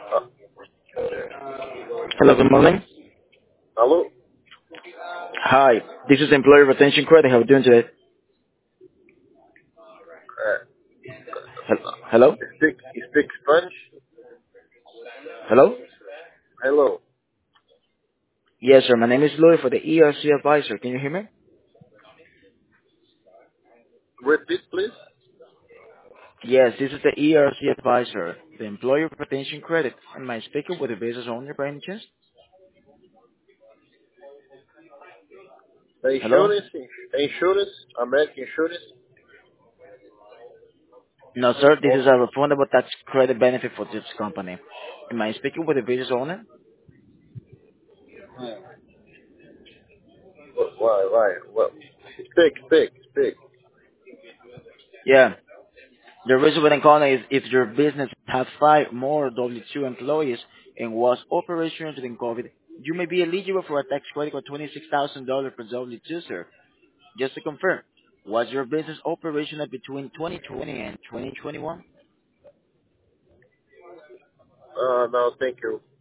Uh, Hello, good morning. Hello? Hi, this is Employer Retention Credit. How are you doing today? Hello? you speak Spanish? Hello? Hello. Yes, sir. My name is Louis for the ERC Advisor. Can you hear me? Repeat, please. Yes, this is the ERC Advisor, the Employer Retention Credit. Am I speaking with the business owner by any chance? The Hello? insurance, American insurance. No, sir. This Oh, is a refundable tax credit benefit for this company. Am I speaking with the business owner? why? Well, speak. Yeah. The reason why I'm calling is if your business has five more W-2 employees and was operational during COVID, you may be eligible for a tax credit of $26,000 per W-2, sir. Just to confirm, was your business operational between 2020 and 2021? No, thank you.